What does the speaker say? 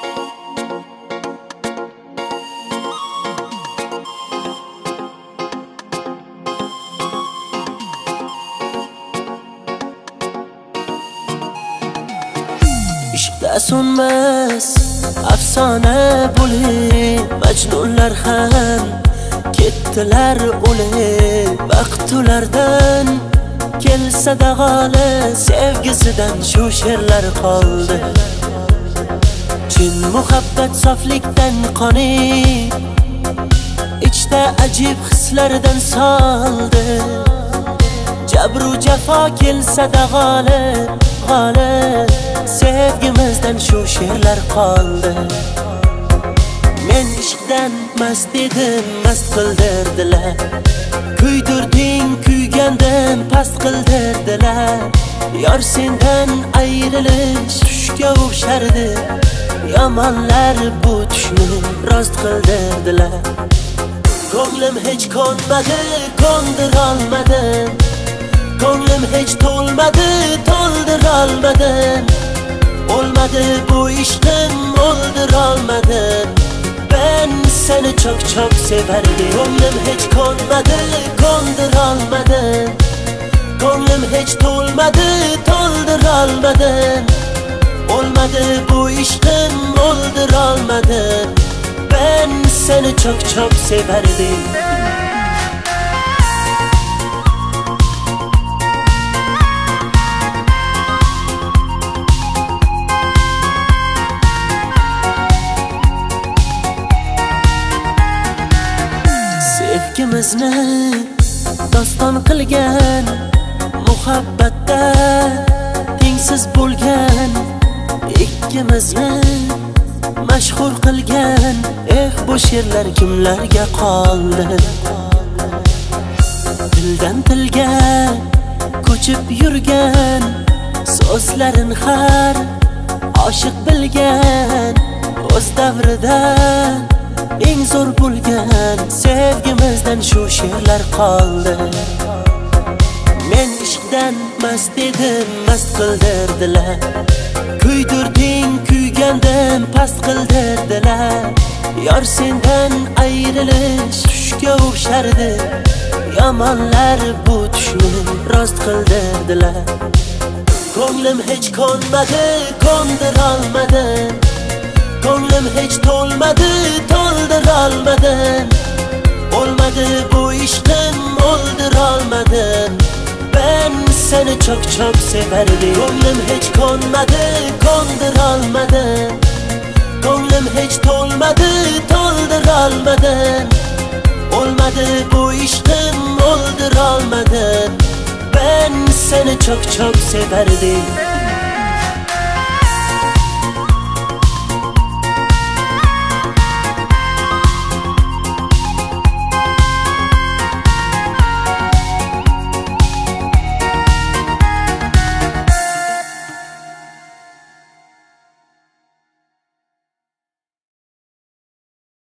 ishqda so'nmas afsona bo'lib majnunlar ham ketdilar o'lib. Vaqt ulardan kelsa-da g'oli, sevgisidan shu she'rlar qoldi. Chin muhabbat soflikdan qonib, ichda ajib hislardan soldi. Jabru jafo kelsa-da g'olib, g'olib, sevgimizdan shu she'rlar qoldi. Men ishqdan mast edim, mast qildirdilar. Kuydirding, kuygandan past qildirdilar. Yor sendan ayrilish tushga o'xshardi. Yomonlar bu tushni rost qildirdilar. Ko'nglim hech ko'nmadi, ko'ndirolmadim. Ko'nglim hech to'lmadi, to'ldirolmadim. Olmadı bu ishqim, o'ldirolmadim. Ben seni çok çok severdim. Ko'nglim hech ko'nmadi, ko'ndirolmadim. Ko'nglim hech to'lmadi, to'ldirolmadim. Olmadı bu ishqim, o'ldirolmadim. Ben seni çok çok severdim. Sevgimizni doston qilgan, muhabbatda tengsiz bo'lgan, ikkimizni mashhur qilgan. Bu she'rlar kimlarga qoldi? Dildan tilga ko'chib yurgan, so'zlarin har oshiq bilgan. O'z davrida eng zo'r bo'lgan sevgimizdan shu she'rlar qoldi. Men ishqdan mast edim, mast qildirdilar. Kuydirding, kuygandan past qildirdilar. Yor sendan ayrilish tushga o'xshardi. Yomonlar bu tushni rost qildirdilar. Ko'nglim hech ko'nmadi, ko'ndirolmadim. Ko'nglim hech to'lmadi, to'ldirolmadim. Olmadı bu ishqim, o'ldirolmadim. Ben seni çok çok severdim. Ko'nglim hech ko'nmadi, ko'ndirolmadim. Ko'nglim hech to'lmadi, to'ldirolmadim. Olmadı bu ishqim, o'ldirolmadim. Ben seni çok çok severdim.